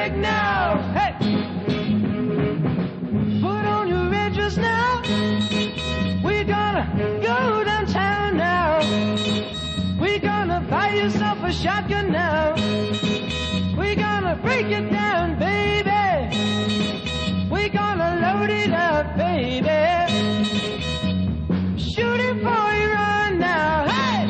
jerk now. Hey! Put on your red dress now. We're gonna go downtown now. We're gonna buy yourself a shotgun now. We're gonna break it down, baby. We're gonna load it up, baby. Shoot it before you run now. Hey!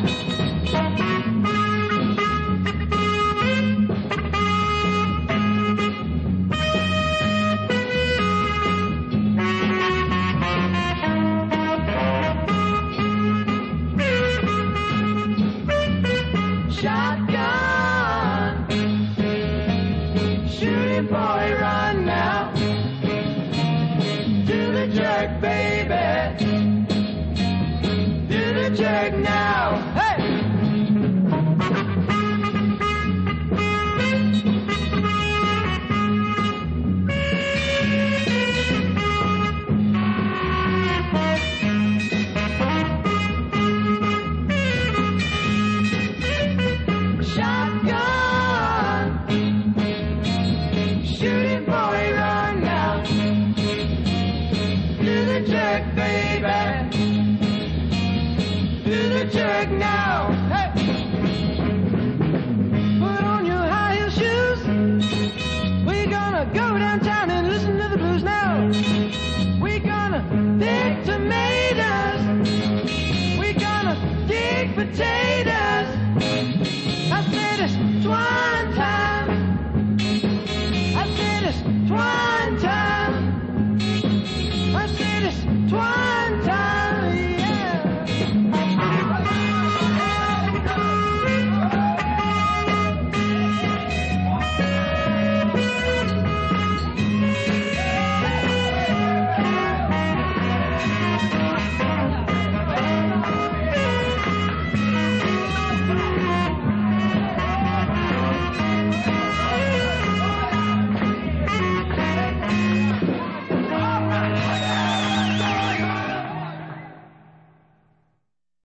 Shotgun. Shoot it, boy, run now. Do the jerk, baby. Do the jerk now. Hey! Shotgun. Shoot it, boy, run now. Do the jerk, baby. Do the jerk now. Hey! Put on your high heel shoes. We're gonna go downtown and